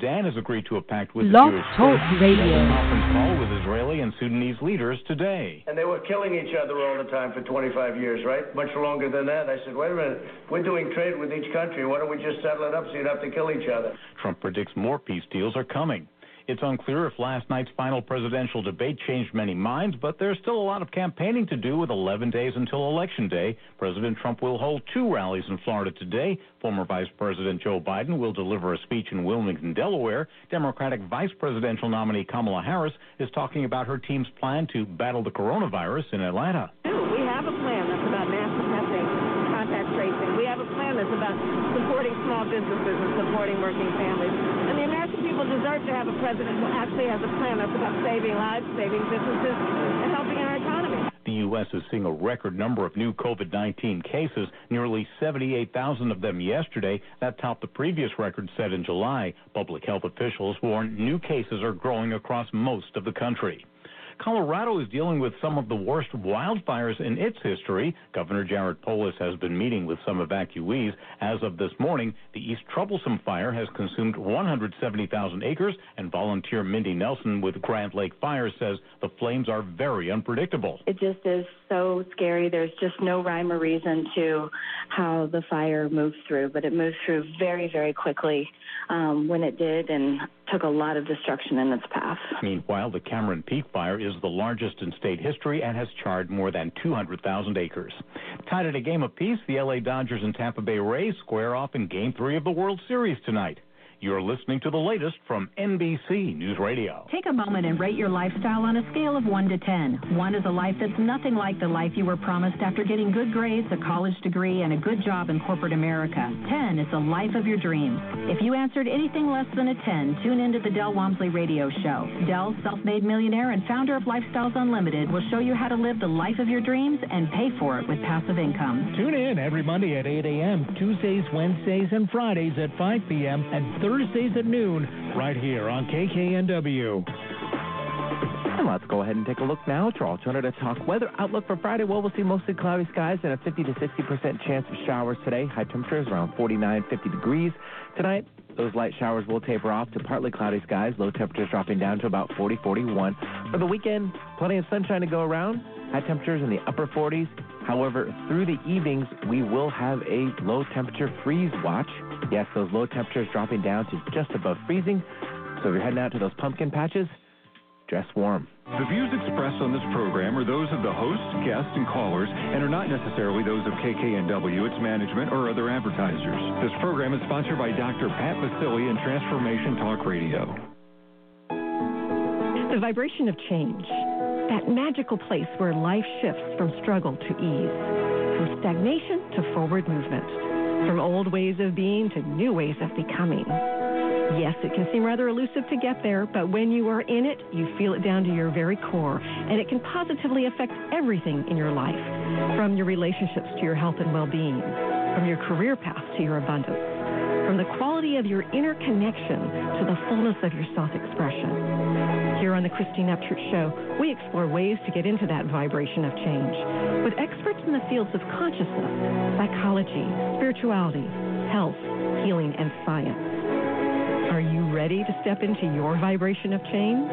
Sudan has agreed to a pact with the Blog Jewish Talk state. Radio. A conference call with Israeli and Sudanese leaders today. And they were killing each other all the time for 25 years, right? Much longer than that. I said, wait a minute, we're doing trade with each country. Why don't we just settle it up so you don't have to kill each other? Trump predicts more peace deals are coming. It's unclear if last night's final presidential debate changed many minds, but there's still a lot of campaigning to do with 11 days until Election Day. President Trump will hold 2 rallies in Florida today. Former Vice President Joe Biden will deliver a speech in Wilmington, Delaware. Democratic Vice Presidential nominee Kamala Harris is talking about her team's plan to battle the coronavirus in Atlanta. We have a plan that's about massive testing, contact tracing. We have a plan that's about supporting small businesses and supporting working families. And the American people deserve to have a president who actually has a plan that's about saving lives, saving businesses, and helping our economy. The U.S. is seeing a record number of new COVID-19 cases, nearly 78,000 of them yesterday. That topped the previous record set in July. Public health officials warn new cases are growing across most of the country. Colorado is dealing with some of the worst wildfires in its history. Governor Jared Polis has been meeting with some evacuees. As of this morning, the East Troublesome Fire has consumed 170,000 acres, and volunteer Mindy Nelson with Grand Lake Fire says the flames are very unpredictable. It just is so scary. There's just no rhyme or reason to how the fire moves through, but it moves through very, very quickly when it did, and took a lot of destruction in its path. Meanwhile, the Cameron Peak Fire is the largest in state history and has charred more than 200,000 acres. Tied at a game apiece, the L.A. Dodgers and Tampa Bay Rays square off in Game 3 of the World Series tonight. You're listening to the latest from NBC News Radio. Take a moment and rate your lifestyle on a scale of 1 to 10. 1 is a life that's nothing like the life you were promised after getting good grades, a college degree, and a good job in corporate America. 10 is the life of your dreams. If you answered anything less than a 10, tune into the Del Walmsley Radio Show. Del, self-made millionaire and founder of Lifestyles Unlimited, will show you how to live the life of your dreams and pay for it with passive income. Tune in every Monday at 8 a.m., Tuesdays, Wednesdays, and Fridays at 5 p.m., and Thursdays at noon, right here on KKNW. And let's go ahead and take a look now at our alternative talk weather outlook for Friday. Well, we'll see mostly cloudy skies and a 50 to 60% chance of showers today. High temperatures around 49, 50 degrees. Tonight, those light showers will taper off to partly cloudy skies. Low temperatures dropping down to about 40, 41. For the weekend, plenty of sunshine to go around. High temperatures in the upper 40s. However, through the evenings, we will have a low temperature freeze watch. Yes, those low temperatures dropping down to just above freezing. So if you're heading out to those pumpkin patches, dress warm. The views expressed on this program are those of the hosts, guests, and callers, and are not necessarily those of KKNW, its management, or other advertisers. This program is sponsored by Dr. Pat Basili and Transformation Talk Radio. The vibration of change, that magical place where life shifts from struggle to ease, from stagnation to forward movement, from old ways of being to new ways of becoming. Yes, it can seem rather elusive to get there, but when you are in it, you feel it down to your very core, and it can positively affect everything in your life, from your relationships to your health and well-being, from your career path to your abundance, from the quality of your inner connection to the fullness of your self-expression. Here on the Christine Upchurch Show, we explore ways to get into that vibration of change with experts in the fields of consciousness, psychology, spirituality, health, healing, and science. Are you ready to step into your vibration of change?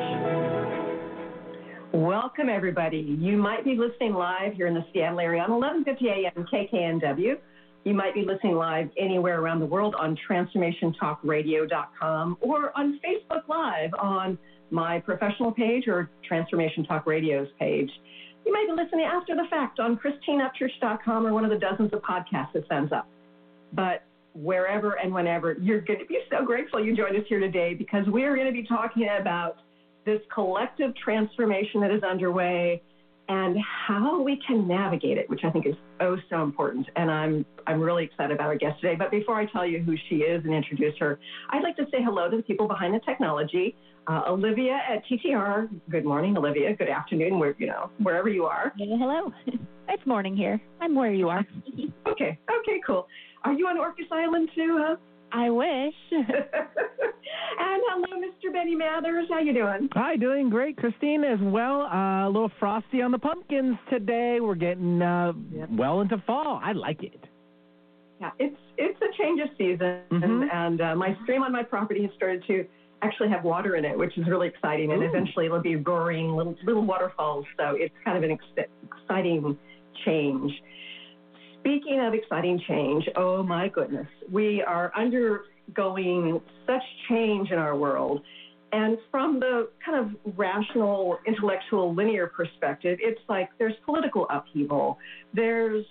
Welcome, everybody. You might be listening live here in the Seattle area on 1150 AM KKNW. You might be listening live anywhere around the world on TransformationTalkRadio.com or on Facebook Live on my professional page or Transformation Talk Radio's page. You might be listening after the fact on ChristineUpchurch.com or one of the dozens of podcasts that sends up. But wherever and whenever, you're going to be so grateful you joined us here today, because we're going to be talking about this collective transformation that is underway and how we can navigate it, which I think is so important. And I'm really excited about our guest today. But before I tell you who she is and introduce her, I'd like to say hello to the people behind the technology. Olivia at TTR. Good morning, Olivia. Good afternoon, wherever you are. Hello. It's morning here. I'm where you are. Okay, cool. Are you on Orcas Island too, huh? I wish. And hello, Mr. Benny Mathers. How you doing? Hi, doing great, Christine, as well. A little frosty on the pumpkins today. We're getting well into fall. I like it. Yeah, it's a change of season, and my stream on my property has started to actually have water in it, which is really exciting, and eventually it'll be roaring little waterfalls, so it's kind of an exciting change. Speaking of exciting change, oh my goodness, we are undergoing such change in our world, and from the kind of rational, intellectual, linear perspective, it's like there's political upheaval, there's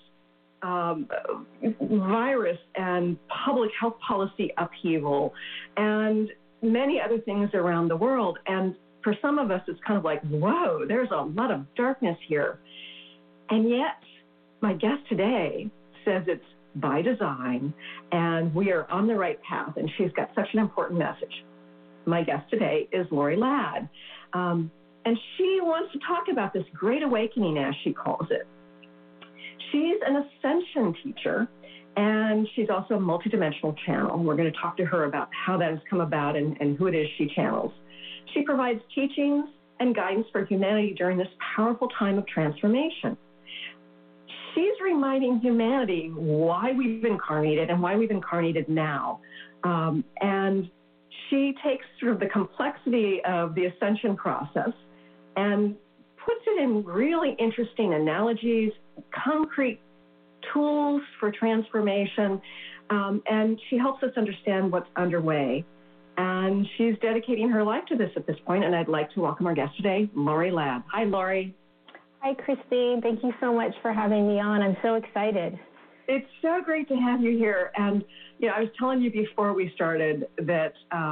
virus and public health policy upheaval, and many other things around the world. And for some of us, it's kind of like, whoa, there's a lot of darkness here. And yet, my guest today says it's by design, and we are on the right path, and she's got such an important message. My guest today is Lori Ladd, and she wants to talk about this great awakening, as she calls it. She's an ascension teacher, and she's also a multidimensional channel. We're going to talk to her about how that has come about and who it is she channels. She provides teachings and guidance for humanity during this powerful time of transformation. She's reminding humanity why we've incarnated and why we've incarnated now. And she takes sort of the complexity of the ascension process and puts it in really interesting analogies, concrete tools for transformation, and she helps us understand what's underway. And she's dedicating her life to this at this point, and I'd like to welcome our guest today, Lori Ladd. Hi, Lori. Hi, Christine. Thank you so much for having me on. I'm so excited. It's so great to have you here. And, I was telling you before we started that,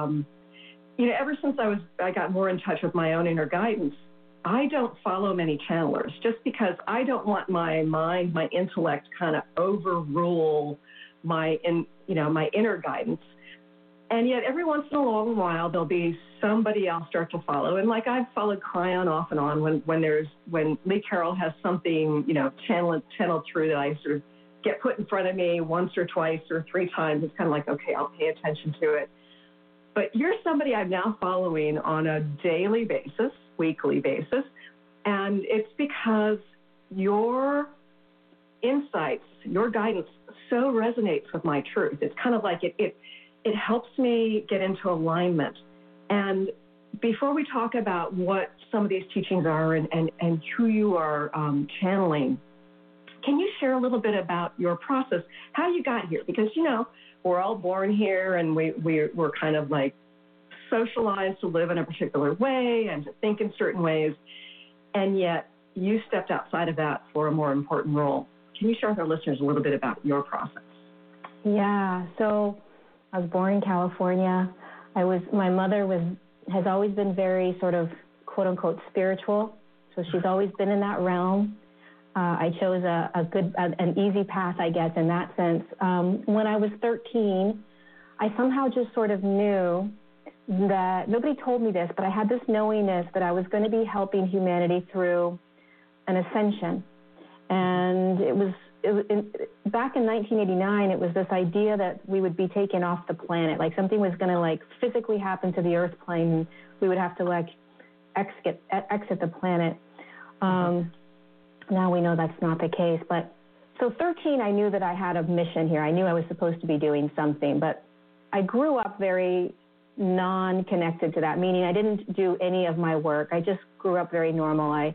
ever since I got more in touch with my own inner guidance, I don't follow many channelers just because I don't want my mind, my intellect kind of overrule my inner guidance. And yet every once in a long while, there'll be somebody else start to follow. And like I've followed Kryon off and on when Lee Carroll has something, channeled through that I sort of get put in front of me once or twice or three times. It's kind of like, okay, I'll pay attention to it. But you're somebody I'm now following on a daily basis, weekly basis, and it's because your insights, your guidance so resonates with my truth. It's kind of like it helps me get into alignment. And before we talk about what some of these teachings are and who you are channeling, can you share a little bit about your process, how you got here? Because, we're all born here and we're kind of like socialized to live in a particular way and to think in certain ways. And yet you stepped outside of that for a more important role. Can you share with our listeners a little bit about your process? Yeah. So I was born in California. My mother has always been very sort of quote unquote spiritual. So she's always been in that realm. I chose an easy path, I guess, in that sense. When I was 13, I somehow just sort of knew that, nobody told me this, but I had this knowingness that I was going to be helping humanity through an ascension. And back in 1989, it was this idea that we would be taken off the planet, like something was going to like physically happen to the Earth plane. We would have to like exit the planet. Now we know that's not the case. But so 13, I knew that I had a mission here. I knew I was supposed to be doing something, but I grew up very non-connected to that, meaning I didn't do any of my work. I just grew up very normal. I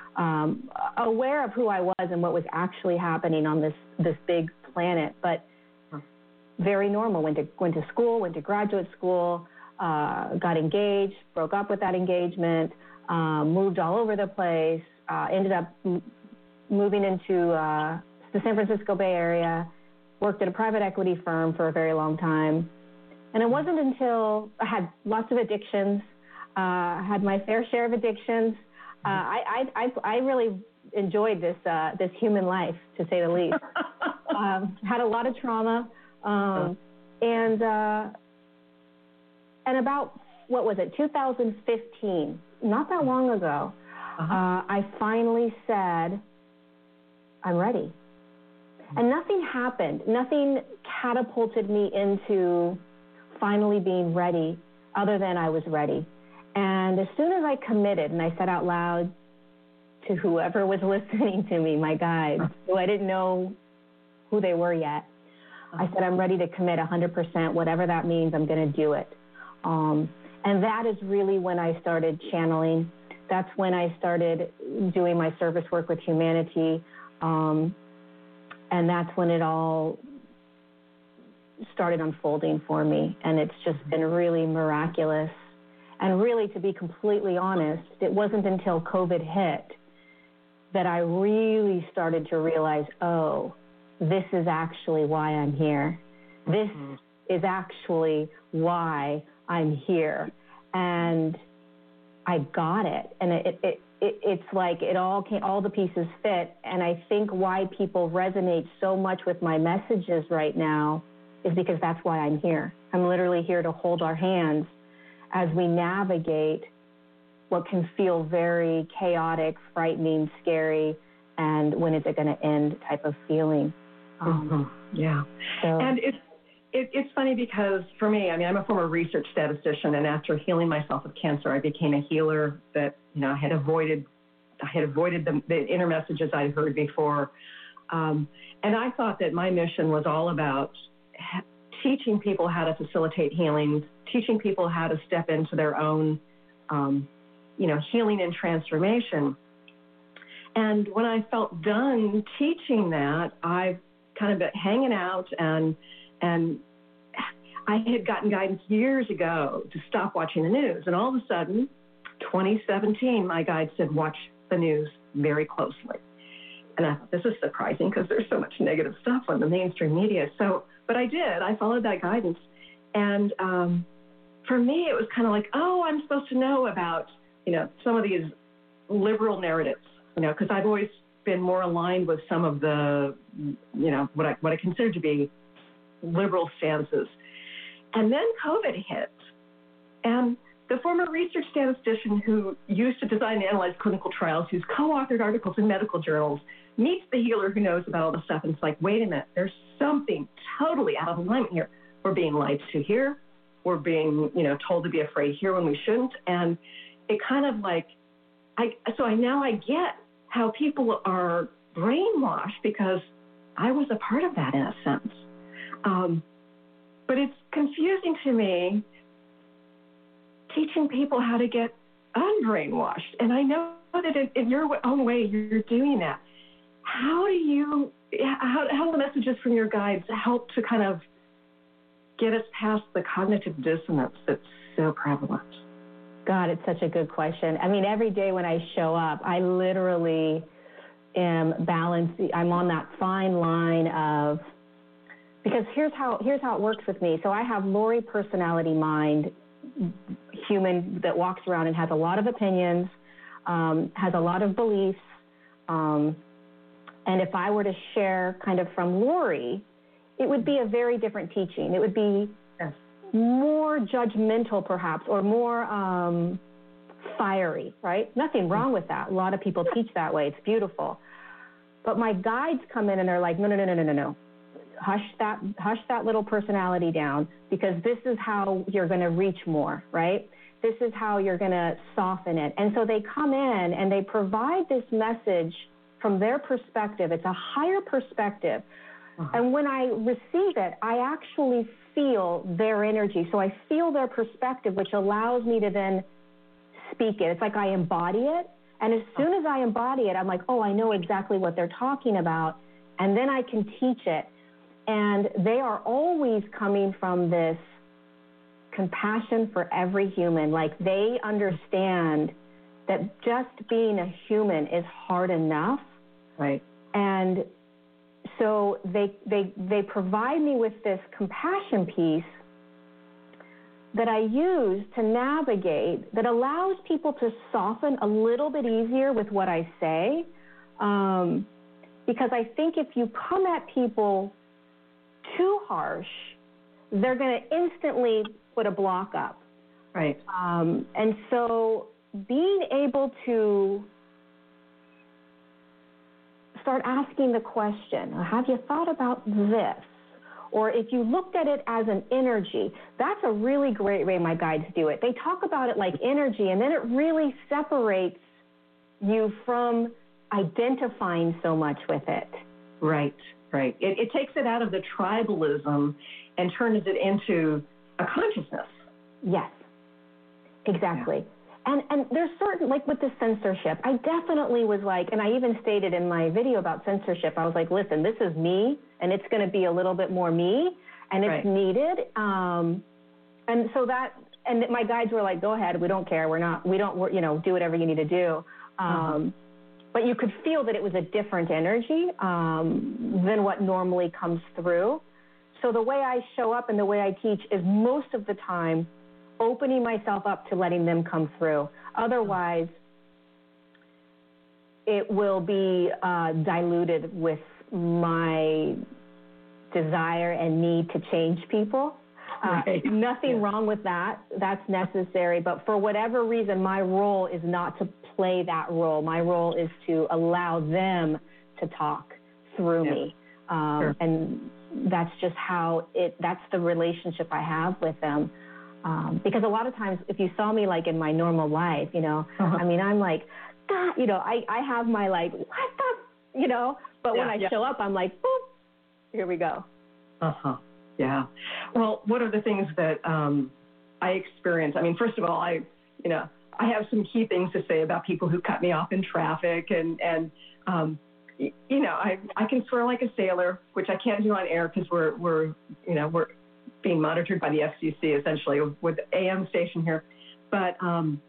aware of who I was and what was actually happening on this big planet, but very normal. Went to school, went to graduate school, got engaged, broke up with that engagement, moved all over the place, ended up moving into the San Francisco Bay Area, worked at a private equity firm for a very long time. And it wasn't until I had lots of addictions, had my fair share of addictions. I really enjoyed this human life, to say the least. Had a lot of trauma, and about, what was it, 2015, not that long ago, I finally said, I'm ready. And nothing happened. Nothing catapulted me into finally being ready other than I was ready. And as soon as I committed and I said out loud to whoever was listening to me, my guides, who I didn't know who they were yet, I said, I'm ready to commit 100%, whatever that means, I'm going to do it. And that is really when I started channeling. That's when I started doing my service work with humanity. And that's when it all started unfolding for me. And it's just been really miraculous. And really, to be completely honest, it wasn't until COVID hit that I really started to realize, oh, this is actually why I'm here. This is actually why I'm here. And I got it. And it's like it all came, all the pieces fit. And I think why people resonate so much with my messages right now is because that's why I'm here. I'm literally here to hold our hands as we navigate what can feel very chaotic, frightening, scary, and when is it going to end type of feeling. Yeah. So. And it's funny because for me, I mean, I'm a former research statistician, and after healing myself of cancer, I became a healer that, you know, I had avoided the inner messages I'd heard before. And I thought that my mission was all about teaching people how to facilitate healing, teaching people how to step into their own, healing and transformation. And when I felt done teaching that, I kind of been hanging out and I had gotten guidance years ago to stop watching the news. And all of a sudden, 2017, my guide said, watch the news very closely. And I thought, this is surprising because there's so much negative stuff on the mainstream media. But I did. I followed that guidance. And for me, it was kind of like, oh, I'm supposed to know about, some of these liberal narratives, because I've always been more aligned with some of the, what I consider to be liberal stances. And then COVID hit. And the former research statistician who used to design and analyze clinical trials, who's co-authored articles in medical journals, meets the healer who knows about all this stuff. And it's like, wait a minute, there's something totally out of alignment here. We're being lied to here. We're being, told to be afraid here when we shouldn't. And it kind of like, I get how people are brainwashed because I was a part of that in a sense. But it's confusing to me teaching people how to get unbrainwashed. And I know that in your own way, you're doing that. How do the messages from your guides help to kind of get us past the cognitive dissonance that's so prevalent? God, it's such a good question. I mean, every day when I show up, I literally am balancing. I'm on that fine line of, because here's how it works with me. So I have Lori personality mind, human that walks around and has a lot of opinions, has a lot of beliefs. And if I were to share kind of from Lori, it would be a very different teaching. It would be more judgmental perhaps, or more fiery, right? Nothing wrong with that. A lot of people teach that way. It's beautiful. But my guides come in and they're like, no. Hush that little personality down, because this is how you're going to reach more, right? This is how you're going to soften it. And so they come in and they provide this message from their perspective. It's a higher perspective. And when I receive it, I actually feel their energy. So I feel their perspective, which allows me to then speak it. It's like I embody it. And as soon as I embody it, I'm like, oh, I know exactly what they're talking about. And then I can teach it. And they are always coming from this compassion for every human. Like, they understand that just being a human is hard enough. Right. And so they provide me with this compassion piece that I use to navigate, that allows people to soften a little bit easier with what I say. Because I think if you come at people too harsh, they're going to instantly put a block up. Right. And so being able to start asking the question, have you thought about this? Or if you looked at it as an energy, that's a really great way my guides do it. They talk about it like energy, and then it really separates you from identifying so much with it. Right. Right. It takes it out of the tribalism and turns it into a consciousness. Yes, exactly. Yeah. And there's certain, like with the censorship, I definitely was like, and I even stated in my video about censorship, I was like, listen, this is me, and it's going to be a little bit more me, and it's needed. And so that, and my guides were like, go ahead, we don't care, do whatever you need to do. But you could feel that it was a different energy than what normally comes through. So the way I show up and the way I teach is most of the time opening myself up to letting them come through. Otherwise, it will be diluted with my desire and need to change people. Nothing wrong with that. That's necessary. But for whatever reason, my role is not to play that role. My role is to allow them to talk through me. And that's just how that's the relationship I have with them. Because a lot of times, if you saw me like in my normal life, I mean, I'm like, God, I have my like, what the, but when I show up, I'm like, boop, here we go. Yeah. Well, what are the things that I experience? I mean, first of all, I have some key things to say about people who cut me off in traffic, and I can swear like a sailor, which I can't do on air because we're being monitored by the FCC essentially with the AM station here. But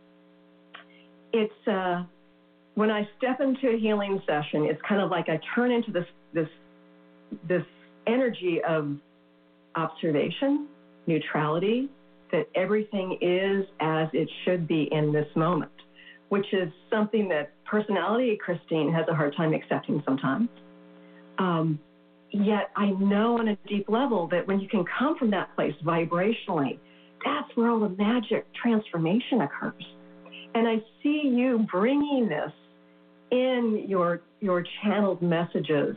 it's when I step into a healing session, it's kind of like I turn into this energy of observation, neutrality, that everything is as it should be in this moment, which is something that personality Christine has a hard time accepting sometimes. Yet I know on a deep level that when you can come from that place vibrationally, that's where all the magic transformation occurs. And I see you bringing this in your channeled messages.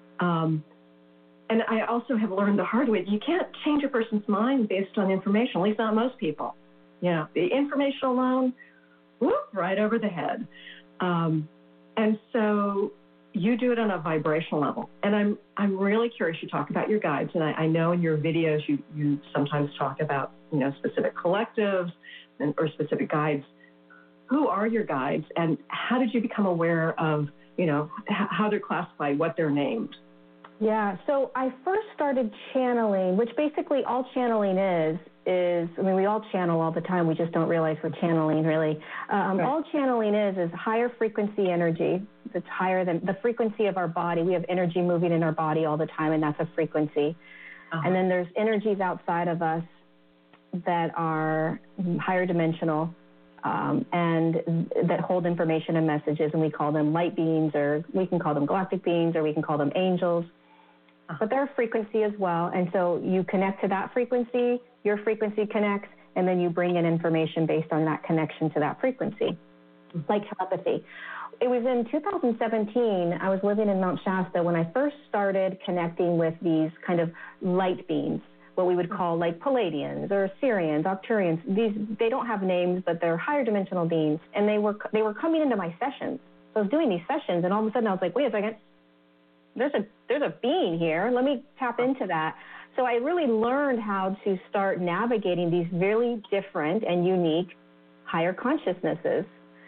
And I also have learned the hard way, you can't change a person's mind based on information, at least not most people. The information alone, whoop, right over the head. And so you do it on a vibrational level. And I'm really curious, you talk about your guides, and I know in your videos you sometimes talk about, specific collectives or specific guides. Who are your guides, and how did you become aware of, how they're classified, what they're named? Yeah, so I first started channeling, which basically all channeling is, I mean, we all channel all the time. We just don't realize we're channeling, really. All channeling is higher frequency energy that's higher than the frequency of our body. We have energy moving in our body all the time, and that's a frequency. And then there's energies outside of us that are higher dimensional and that hold information and messages, and we call them light beings, or we can call them galactic beings, or we can call them angels. But they're a frequency as well, and so you connect to that frequency, your frequency connects, and then you bring in information based on that connection to that frequency, like telepathy. It was in 2017, I was living in Mount Shasta when I first started connecting with these kind of light beings, what we would call like Palladians or Sirians, Octurians. They don't have names, but they're higher dimensional beings, and they were coming into my sessions. So I was doing these sessions, and all of a sudden I was like, wait a second, there's a being here. Let me tap into that. So I really learned how to start navigating these really different and unique higher consciousnesses.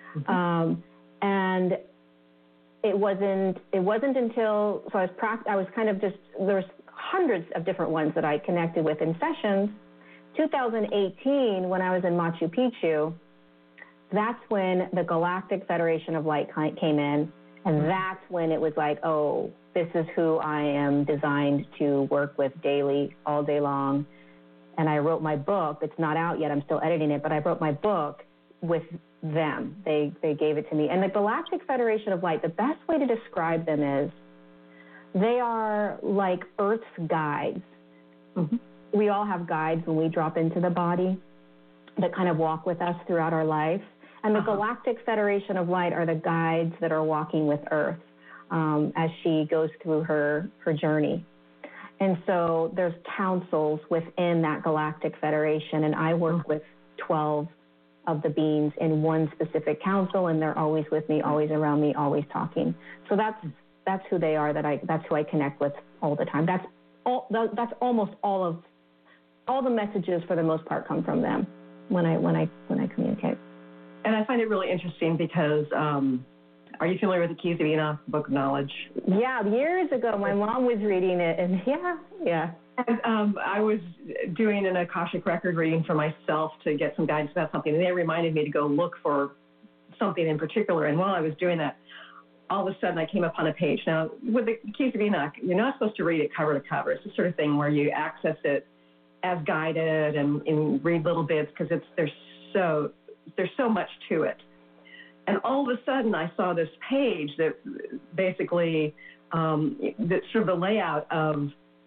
And it wasn't until, so I was kind of just, there's hundreds of different ones that I connected with in sessions. 2018, when I was in Machu Picchu, that's when the Galactic Federation of Light came in. And that's when it was like, oh, this is who I am designed to work with daily, all day long. And I wrote my book. It's not out yet. I'm still editing it, but I wrote my book with them. They gave it to me. And the Galactic Federation of Light, the best way to describe them is they are like Earth's guides. We all have guides when we drop into the body that kind of walk with us throughout our life. And the Galactic Federation of Light are the guides that are walking with Earth as she goes through her journey. And so there's councils within that Galactic Federation, and I work with 12 of the beings in one specific council, and they're always with me, always around me, always talking. So that's who they are. That's who I connect with all the time. That's almost all the messages for the most part come from them when I communicate. And I find it really interesting because, are you familiar with the Keys of Enoch, Book of Knowledge? Yeah, years ago, my mom was reading it, and yeah. And, I was doing an Akashic record reading for myself to get some guidance about something, and they reminded me to go look for something in particular. And while I was doing that, all of a sudden I came upon a page. Now, with the Keys of Enoch, you're not supposed to read it cover to cover. It's the sort of thing where you access it as guided and read little bits because there's so much to it. And all of a sudden I saw this page that basically, that's sort of the layout of,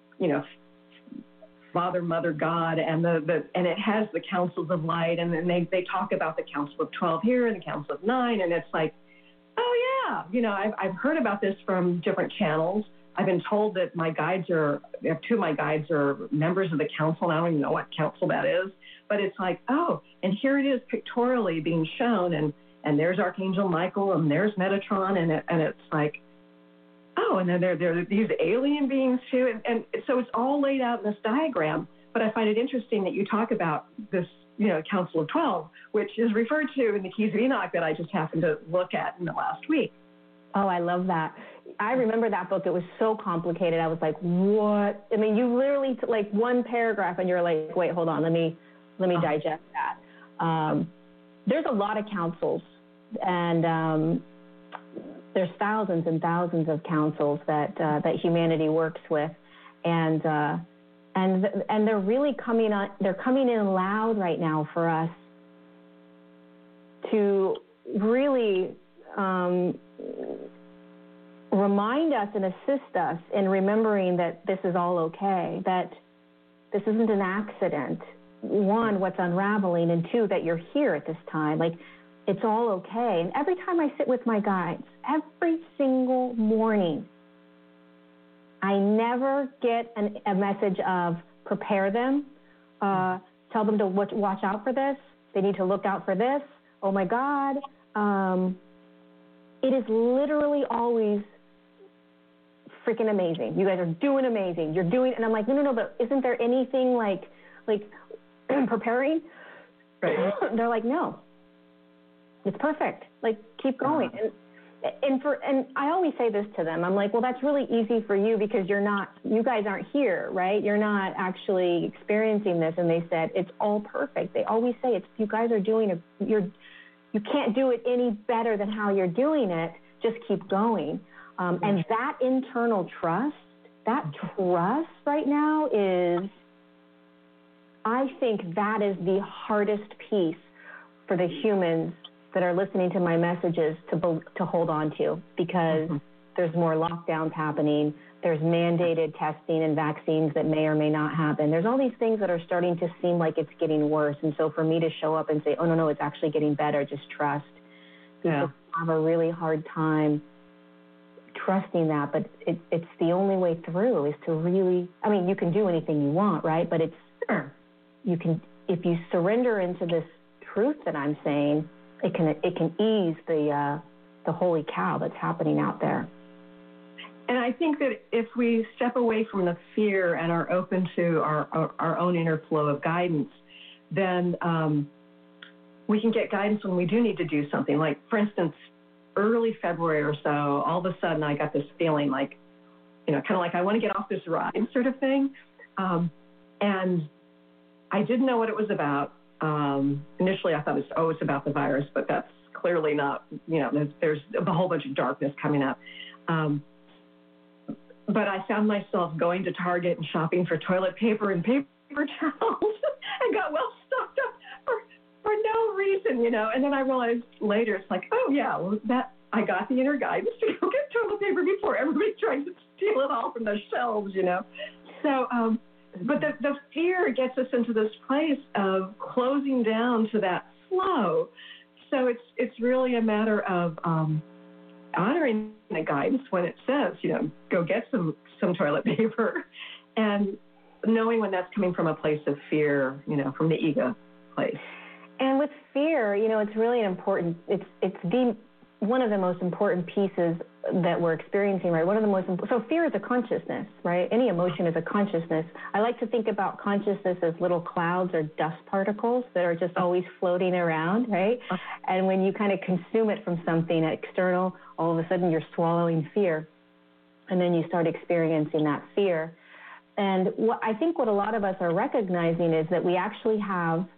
Father, Mother, God, and and it has the councils of light, and then they talk about the Council of 12 here and the Council of 9, and it's like, oh yeah, I've heard about this from different channels. I've been told that two of my guides are members of the council, and I don't even know what council that is, but it's like, oh, and here it is pictorially being shown, and there's Archangel Michael, and there's Metatron, and it's like, oh, and then there are these alien beings too, and so it's all laid out in this diagram. But I find it interesting that you talk about this, Council of 12, which is referred to in the Keys of Enoch that I just happened to look at in the last week. Oh, I love that. I remember that book. It was so complicated. I was like, what? I mean, you literally like one paragraph, and you're like, wait, hold on, let me digest that. There's a lot of councils, and there's thousands and thousands of councils that humanity works with, and they're really coming on. They're coming in loud right now for us to really remind us and assist us in remembering that this is all okay, that this isn't an accident. One, what's unraveling, and two, that you're here at this time. Like, it's all okay. And every time I sit with my guides, every single morning, I never get a message of prepare them, tell them to watch out for this, they need to look out for this, oh my God. It is literally always freaking amazing. You guys are doing amazing. You're doing, and I'm like, no, but isn't there anything like preparing? Right. They're like, no, it's perfect. Like, keep going. And I always say this to them. I'm like, well, that's really easy for you because you guys aren't here, right? You're not actually experiencing this. And they said, it's all perfect. They always say you guys are doing you can't do it any better than how you're doing it. Just keep going. And that internal trust right now is, I think that is the hardest piece for the humans that are listening to my messages to hold on to, because there's more lockdowns happening. There's mandated testing and vaccines that may or may not happen. There's all these things that are starting to seem like it's getting worse. And so for me to show up and say, oh, no, it's actually getting better, just trust. People have a really hard time trusting that, but it's the only way through is to really, I mean, you can do anything you want, right? But you can, if you surrender into this truth that I'm saying, it can ease the holy cow that's happening out there. And I think that if we step away from the fear and are open to our own inner flow of guidance, then we can get guidance when we do need to do something. Like, for instance, early February or so, all of a sudden I got this feeling like, kind of like I want to get off this ride sort of thing. And I didn't know what it was about. Initially I thought it's about the virus, but that's clearly not, there's a whole bunch of darkness coming up. But I found myself going to Target and shopping for toilet paper and paper towels and got well stocked up for no reason, And then I realized later, it's like, oh yeah, well, that I got the inner guidance to go get toilet paper before everybody tried to steal it all from the shelves, So, but the fear gets us into this place of closing down to that flow. So it's really a matter of honoring the guidance when it says, go get some toilet paper, and knowing when that's coming from a place of fear, from the ego place. And with fear, it's really important. It's one of the most important pieces that we're experiencing, right? One of the most so fear is a consciousness, right? Any emotion is a consciousness. I like to think about consciousness as little clouds or dust particles that are just always floating around, right? And when you kind of consume it from something external, all of a sudden you're swallowing fear, and then you start experiencing that fear. And I think what a lot of us are recognizing is that we actually have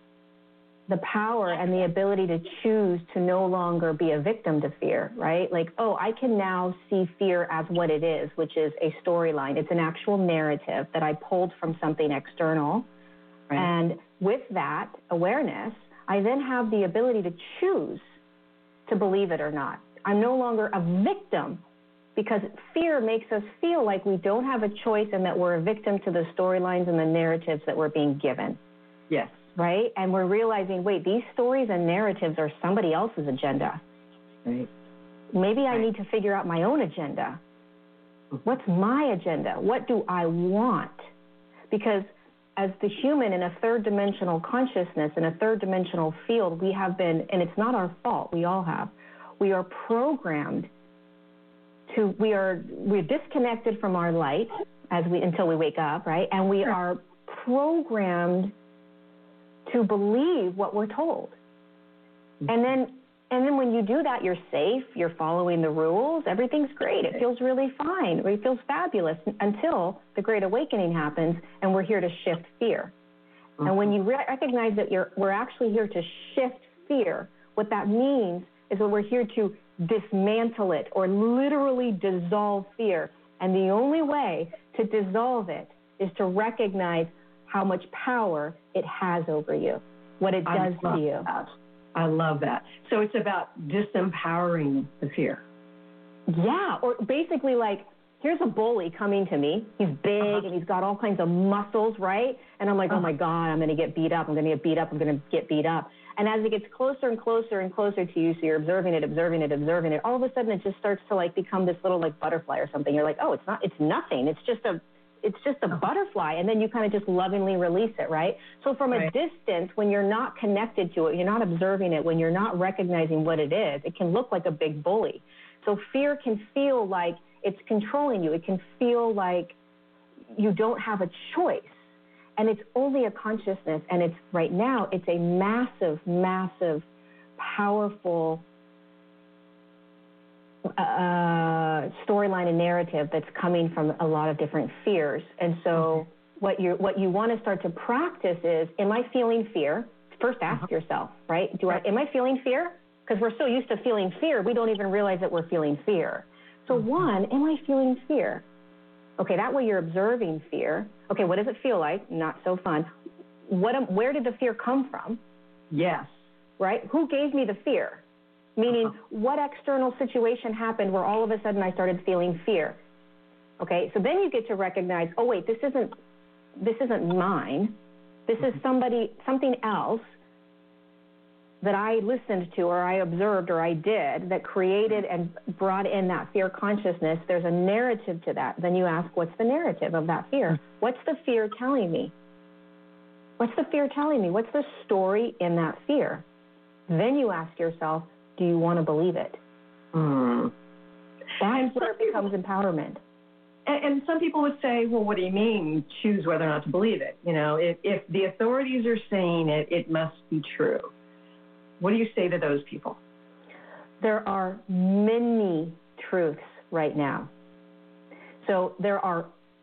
the power and the ability to choose to no longer be a victim to fear, right? Like, oh, I can now see fear as what it is, which is a storyline. It's an actual narrative that I pulled from something external. Right. And with that awareness, I then have the ability to choose to believe it or not. I'm no longer a victim, because fear makes us feel like we don't have a choice and that we're a victim to the storylines and the narratives that we're being given. Yes. Right? And we're realizing, wait, these stories and narratives are somebody else's agenda. Right. Maybe I need to figure out my own agenda. What's my agenda? What do I want? Because as the human in a third-dimensional consciousness, in a third-dimensional field, we have been, and it's not our fault, we all have, we are programmed to, we're disconnected from our light until we wake up, right? And we are programmed to believe what we're told. And then when you do that, you're safe, you're following the rules, everything's great. It feels really fine. It feels fabulous until the Great Awakening happens, and we're here to shift fear. And when you recognize that we're actually here to shift fear, what that means is that we're here to dismantle it or literally dissolve fear. And the only way to dissolve it is to recognize how much power it has over you, what it does to you. I love that. So it's about disempowering the fear. Yeah, or basically like, here's a bully coming to me. He's big and he's got all kinds of muscles, right? And I'm like, oh my God, I'm going to get beat up. I'm going to get beat up. I'm going to get beat up. And as it gets closer and closer and closer to you, so you're observing it, all of a sudden it just starts to like become this little like butterfly or something. You're like, oh, it's nothing. It's just a butterfly, and then you kind of just lovingly release it, right? So from a distance, when you're not connected to it, you're not observing it, when you're not recognizing what it is, it can look like a big bully. So fear can feel like it's controlling you. It can feel like you don't have a choice, and it's only a consciousness, and it's right now, it's a massive, massive, powerful storyline and narrative that's coming from a lot of different fears. And so what you want to start to practice is, am I feeling fear? First ask yourself, right? Am I feeling fear? Because we're so used to feeling fear, we don't even realize that we're feeling fear. So one, am I feeling fear? Okay, that way you're observing fear. Okay, what does it feel like? Not so fun. Where did the fear come from? Yes. Right? Who gave me the fear? Meaning, what external situation happened where all of a sudden I started feeling fear? Okay, so then you get to recognize, oh wait, this isn't mine. This is something else that I listened to or I observed or I did that created and brought in that fear consciousness. There's a narrative to that. Then you ask, what's the narrative of that fear? What's the fear telling me? What's the fear telling me? What's the story in that fear? Then you ask yourself, do you want to believe it? That's where it becomes empowerment. And some people would say, well, what do you mean choose whether or not to believe it? You know, if the authorities are saying it, it must be true. What do you say to those people? There are many truths right now. So there are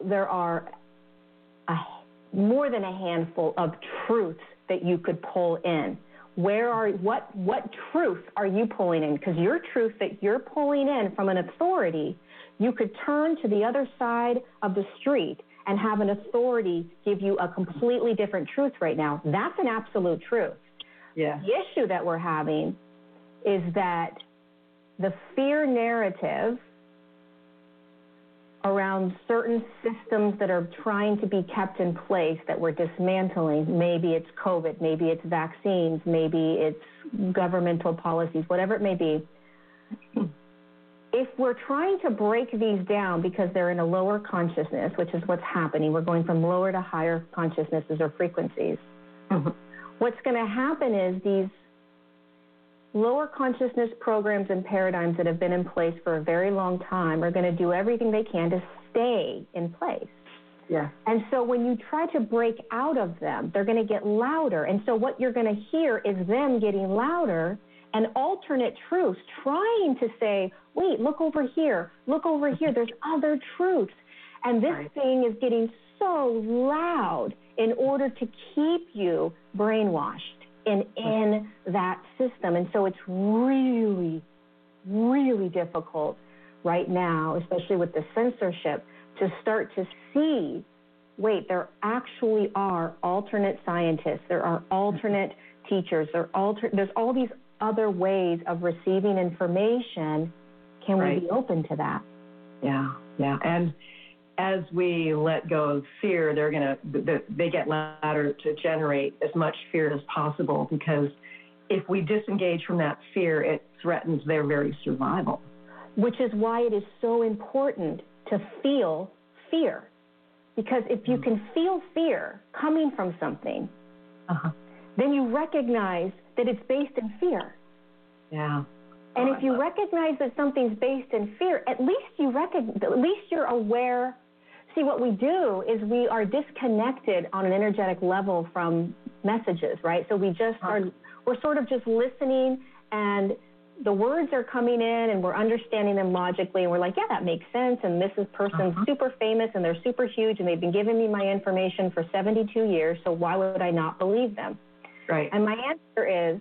more than a handful of truths that you could pull in. What truth are you pulling in? Because your truth that you're pulling in from an authority, you could turn to the other side of the street and have an authority give you a completely different truth right now. That's an absolute truth. Yeah. The issue that we're having is that the fear narrative around certain systems that are trying to be kept in place that we're dismantling, maybe it's COVID, maybe it's vaccines, maybe it's governmental policies, whatever it may be. If we're trying to break these down because they're in a lower consciousness, which is what's happening, we're going from lower to higher consciousnesses or frequencies. What's going to happen is lower consciousness programs and paradigms that have been in place for a very long time are going to do everything they can to stay in place. Yeah. And so when you try to break out of them, they're going to get louder. And so what you're going to hear is them getting louder and alternate truths, trying to say, wait, look over here, there's other truths. And this thing is getting so loud in order to keep you brainwashed in that system. And so it's really, really difficult right now, especially with the censorship, to start to see, wait, there actually are alternate scientists, there are alternate teachers, there's all these other ways of receiving information. Can we be open to that? Yeah. And as we let go of fear, they get louder to generate as much fear as possible, because if we disengage from that fear, it threatens their very survival. Which is why it is so important to feel fear. Because if you can feel fear coming from something, then you recognize that it's based in fear. Yeah. And if you recognize that something's based in fear, at least you're aware. See, what we do is we are disconnected on an energetic level from messages, right? So we just we're sort of just listening, and the words are coming in and we're understanding them logically, and we're like, yeah, that makes sense, and this person's super famous and they're super huge and they've been giving me my information for 72 years, so why would I not believe them? Right. And my answer is,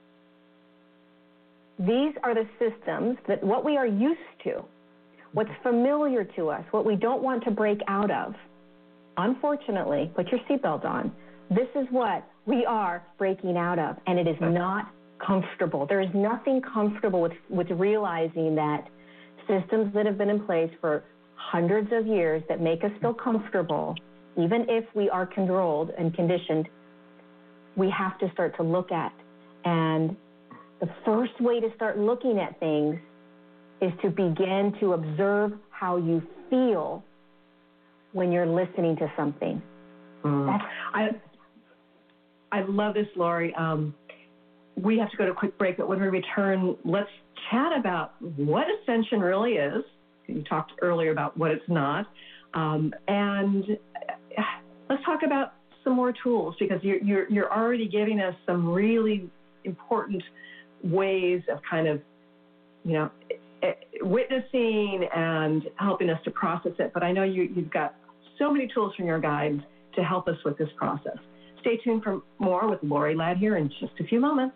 these are the systems that what we are used to, what's familiar to us, what we don't want to break out of. Unfortunately, put your seatbelt on. This is what we are breaking out of, and it is not comfortable. There is nothing comfortable with realizing that systems that have been in place for hundreds of years that make us feel comfortable, even if we are controlled and conditioned, we have to start to look at. And the first way to start looking at things is to begin to observe how you feel when you're listening to something. I love this, Lori. We have to go to a quick break, but when we return, let's chat about what ascension really is. You talked earlier about what it's not. And let's talk about some more tools, because you're already giving us some really important ways of kind of, witnessing and helping us to process it. But I know you've got so many tools from your guides to help us with this process. Stay tuned for more with Lori Ladd here in just a few moments.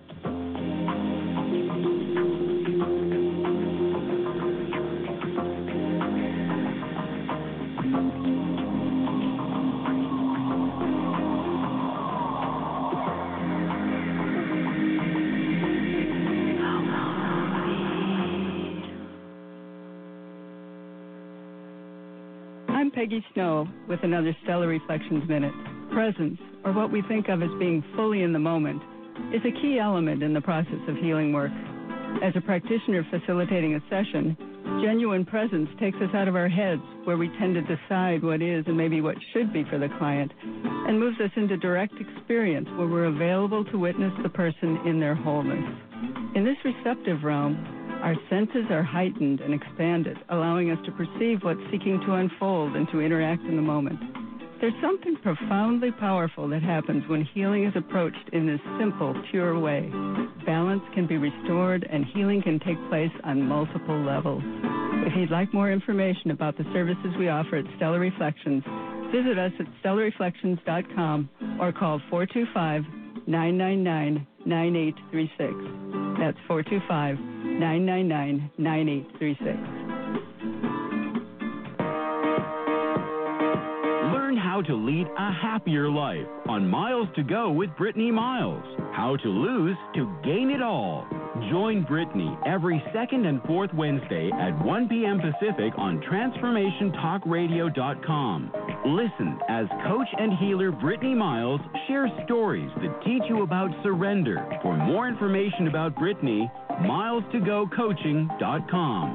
I'm Peggy Snow with another Stellar Reflections Minute. Presence, or what we think of as being fully in the moment, is a key element in the process of healing work. As a practitioner facilitating a session, genuine presence takes us out of our heads, where we tend to decide what is and maybe what should be for the client, and moves us into direct experience, where we're available to witness the person in their wholeness. In this receptive realm, our senses are heightened and expanded, allowing us to perceive what's seeking to unfold and to interact in the moment. There's something profoundly powerful that happens when healing is approached in this simple, pure way. Balance can be restored, and healing can take place on multiple levels. If you'd like more information about the services we offer at Stellar Reflections, visit us at stellarreflections.com or call 425-999-9836. That's 425-999-9836. How to lead a happier life on Miles to Go with Brittany Miles. How to lose to gain it all. Join Brittany every second and fourth Wednesday at 1 p.m. Pacific on TransformationTalkRadio.com. Listen as coach and healer Brittany Miles shares stories that teach you about surrender. For more information about Brittany, milestogocoaching.com.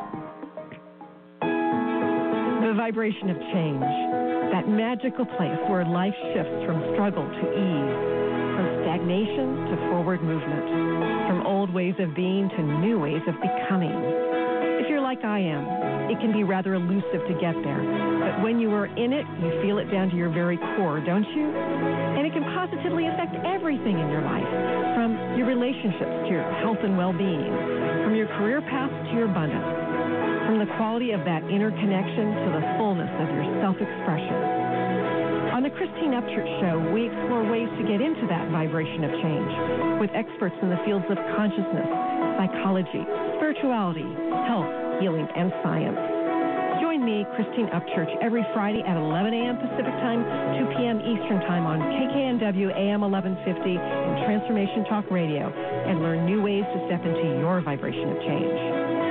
The vibration of change. That magical place where life shifts from struggle to ease, from stagnation to forward movement, from ways of being to new ways of becoming. If you're like I am, it can be rather elusive to get there. But when you are in it, you feel it down to your very core, don't you? And it can positively affect everything in your life, from your relationships to your health and well-being, from your career path to your abundance, from the quality of that inner connection to the fullness of your self-expression. On the Christine Upchurch Show, we explore ways to get into that vibration of change with experts in the fields of consciousness, psychology, spirituality, health, healing, and science. Join me, Christine Upchurch, every Friday at 11 a.m. Pacific Time, 2 p.m. Eastern Time on KKNW AM 1150 and Transformation Talk Radio, and learn new ways to step into your vibration of change.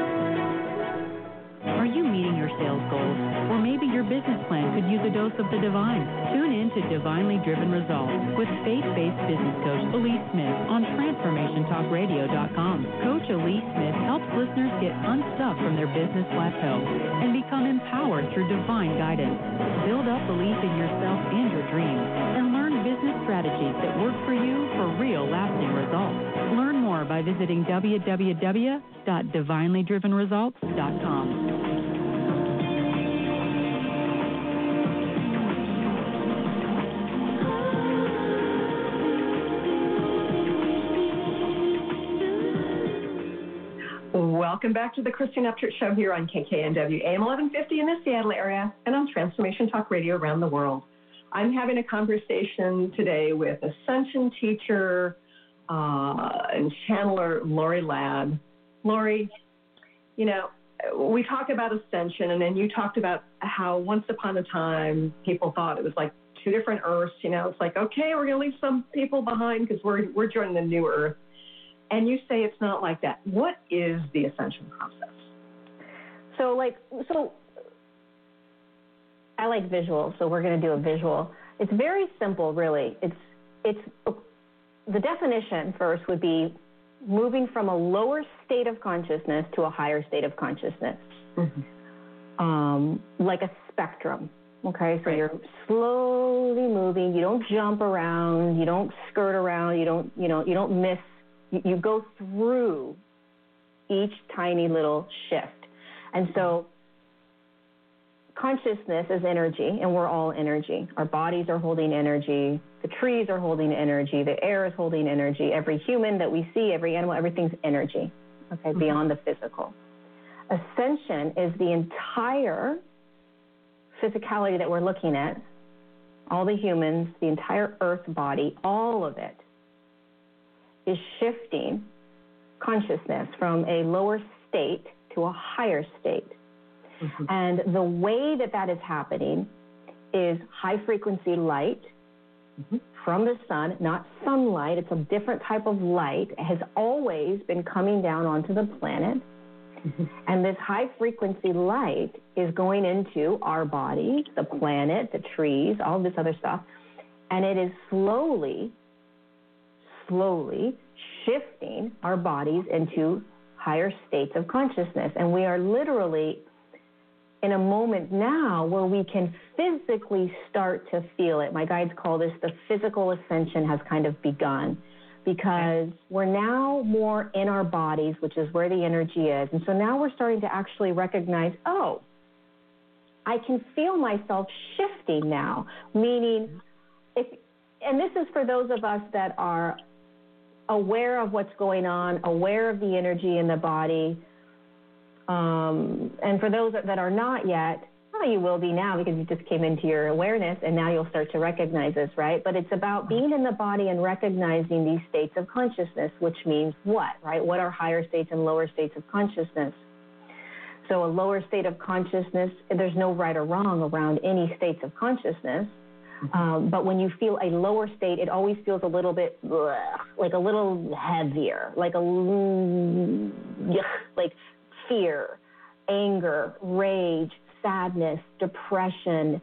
Are you meeting your sales goals? Or maybe your business plan could use a dose of the divine. Tune in to Divinely Driven Results with faith-based business coach Elise Smith on TransformationTalkRadio.com. Coach Elise Smith helps listeners get unstuck from their business plateau and become empowered through divine guidance. Build up belief in yourself and your dreams, and learn business strategies that work for you for real lasting results. Learn more by visiting www.divinelydrivenresults.com. Welcome back to the Christine Upchurch Show here on KKNW AM 1150 in the Seattle area and on Transformation Talk Radio around the world. I'm having a conversation today with Ascension teacher and channeler Lori Ladd. Lori, you know, we talk about ascension, and then you talked about how once upon a time people thought it was like two different Earths. You know, it's like, okay, we're going to leave some people behind because we're joining the new Earth. And you say it's not like that. What is the ascension process? So I like visual, so we're going to do a visual. It's very simple, really. It's the definition first would be moving from a lower state of consciousness to a higher state of consciousness, like a spectrum. Okay, so you're slowly moving. You don't jump around. You don't skirt around. You don't miss. You go through each tiny little shift. And so consciousness is energy, and we're all energy. Our bodies are holding energy. The trees are holding energy. The air is holding energy. Every human that we see, every animal, everything's energy, okay, beyond the physical. Ascension is the entire physicality that we're looking at, all the humans, the entire earth body, all of it is shifting consciousness from a lower state to a higher state. And the way that is happening is high-frequency light from the sun, not sunlight. It's a different type of light. It has always been coming down onto the planet. And this high-frequency light is going into our body, the planet, the trees, all this other stuff, and it is slowly shifting our bodies into higher states of consciousness. And we are literally in a moment now where we can physically start to feel it. My guides call this the physical ascension has kind of begun, because we're now more in our bodies, which is where the energy is. And so now we're starting to actually recognize, oh, I can feel myself shifting now, meaning and this is for those of us that are aware of what's going on, aware of the energy in the body. And for those that are not yet, well, you will be now because you just came into your awareness, and now you'll start to recognize this, right? But it's about being in the body and recognizing these states of consciousness, which means what, right? What are higher states and lower states of consciousness? So a lower state of consciousness, there's no right or wrong around any states of consciousness. But when you feel a lower state, it always feels a little bit like a little heavier, like fear, anger, rage, sadness, depression,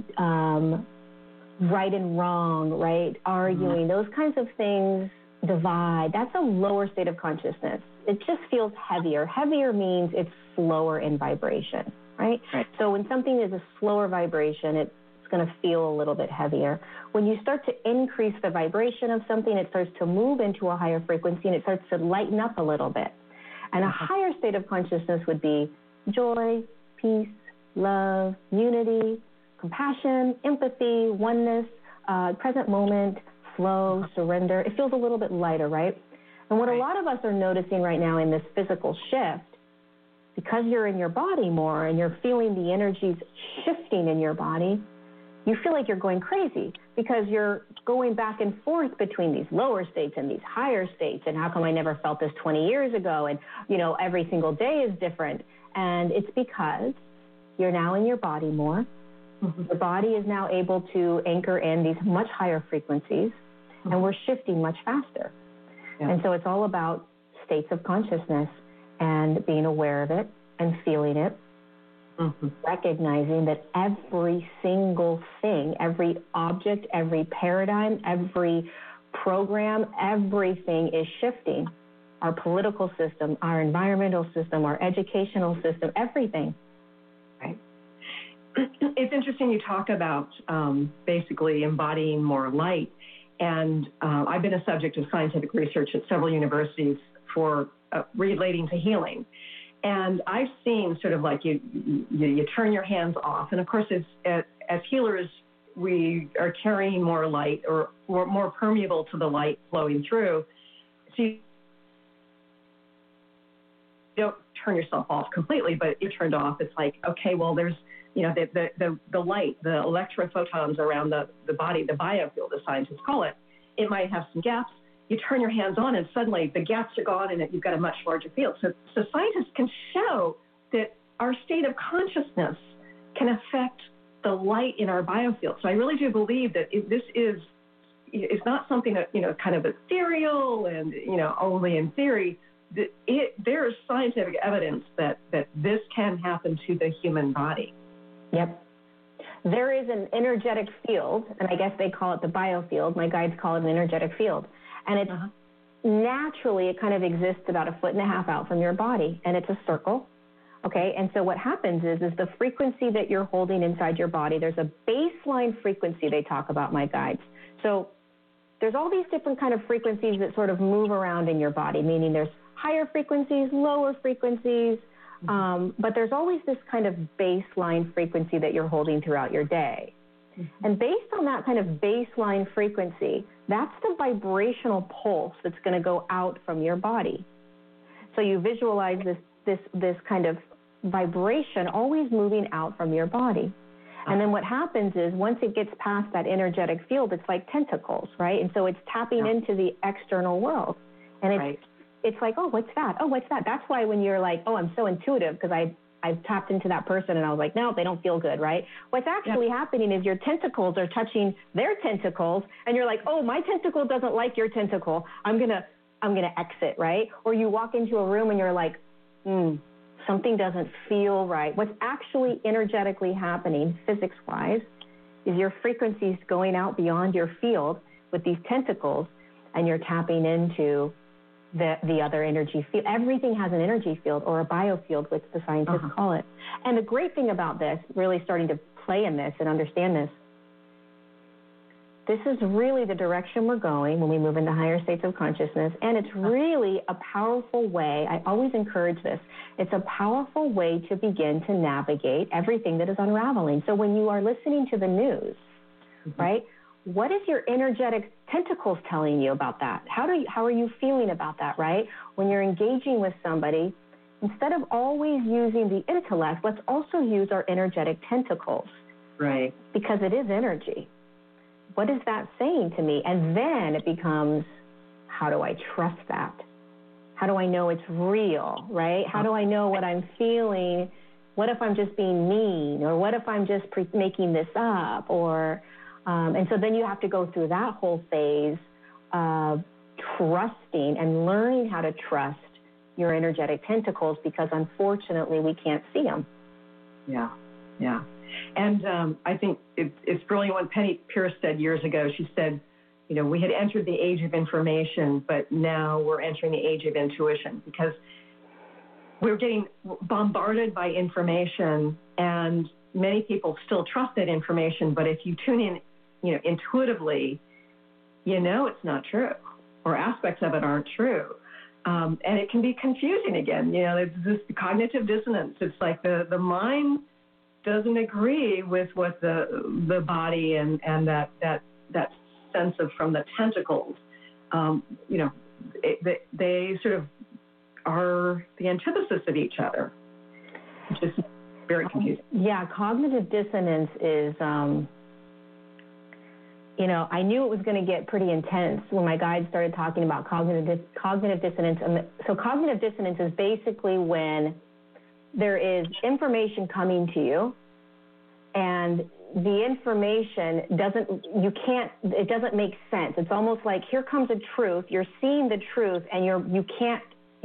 right and wrong, right? Arguing, those kinds of things divide. That's a lower state of consciousness. It just feels heavier. Heavier means it's slower in vibration, right? So when something is a slower vibration, it it's going to feel a little bit heavier. When you start to increase the vibration of something, it starts to move into a higher frequency and it starts to lighten up a little bit. And a higher state of consciousness would be joy, peace, love, unity, compassion, empathy, oneness, present moment, flow, surrender. It feels a little bit lighter, right? And what a lot of us are noticing right now in this physical shift, because you're in your body more and you're feeling the energies shifting in your body, you feel like you're going crazy because you're going back and forth between these lower states and these higher states. And how come I never felt this 20 years ago? And, you know, every single day is different. And it's because you're now in your body more. The body is now able to anchor in these much higher frequencies, and we're shifting much faster. And so it's all about states of consciousness and being aware of it and feeling it, recognizing that every single thing, every object, every paradigm, every program, everything is shifting. Our political system, our environmental system, our educational system, everything. Right. It's interesting you talk about basically embodying more light. And I've been a subject of scientific research at several universities for relating to healing. And I've seen sort of like you turn your hands off. And of course, as healers, we are carrying more light or we're more permeable to the light flowing through. So you don't turn yourself off completely, but you're turned off. It's like, okay, well, there's, you know, the light, the electrophotons around the body, the biofield, as scientists call it, it might have some gaps. You turn your hands on and suddenly the gaps are gone and you've got a much larger field. So scientists can show that our state of consciousness can affect the light in our biofield. So I really do believe that this is not something that, you know, kind of ethereal and, you know, only in theory. There is scientific evidence that this can happen to the human body. Yep. There is an energetic field, and I guess they call it the biofield. My guides call it an energetic field. And it's naturally, it kind of exists about 1.5 feet out from your body, and it's a circle. Okay, and so what happens is the frequency that you're holding inside your body, there's a baseline frequency they talk about, my guides. So there's all these different kind of frequencies that sort of move around in your body, meaning there's higher frequencies, lower frequencies, but there's always this kind of baseline frequency that you're holding throughout your day. And based on that kind of baseline frequency, that's the vibrational pulse that's going to go out from your body. So you visualize this kind of vibration always moving out from your body. And then what happens is once it gets past that energetic field, it's like tentacles, right? And so it's tapping into the external world. And it's like, oh, what's that? Oh, what's that? That's why when you're like, oh, I'm so intuitive because I've tapped into that person and I was like, no, they don't feel good, right? What's actually happening is your tentacles are touching their tentacles and you're like, oh, my tentacle doesn't like your tentacle. I'm gonna exit, right? Or you walk into a room and you're like, something doesn't feel right. What's actually energetically happening physics-wise is your frequencies going out beyond your field with these tentacles and you're tapping into the other energy field. Everything has an energy field or a biofield, which the scientists call it. And the great thing about this, really starting to play in this and understand this is really the direction we're going when we move into higher states of consciousness. And it's really a powerful way. I always encourage this. It's a powerful way to begin to navigate everything that is unraveling. So when you are listening to the news, right, what is your energetic tentacles telling you about that? How are you feeling about that, right? When you're engaging with somebody, instead of always using the intellect, let's also use our energetic tentacles. Right. Because it is energy. What is that saying to me? And then it becomes, how do I trust that? How do I know it's real, right? How do I know what I'm feeling? What if I'm just being mean? Or what if I'm just making this up? Or and so then you have to go through that whole phase of trusting and learning how to trust your energetic tentacles because unfortunately we can't see them. Yeah. And I think it's brilliant what Penny Pierce said years ago. She said, you know, we had entered the age of information, but now we're entering the age of intuition because we're getting bombarded by information and many people still trust that information, but if you tune in, intuitively, it's not true, or aspects of it aren't true. And it can be confusing again. It's this cognitive dissonance. It's like the mind doesn't agree with what the body and that sense of from the tentacles. They sort of are the antithesis of each other, which is very confusing. Yeah, cognitive dissonance is, I knew it was going to get pretty intense when my guide started talking about cognitive dissonance. So cognitive dissonance is basically when there is information coming to you, and the information it doesn't make sense. It's almost like here comes a truth. You're seeing the truth, and you can't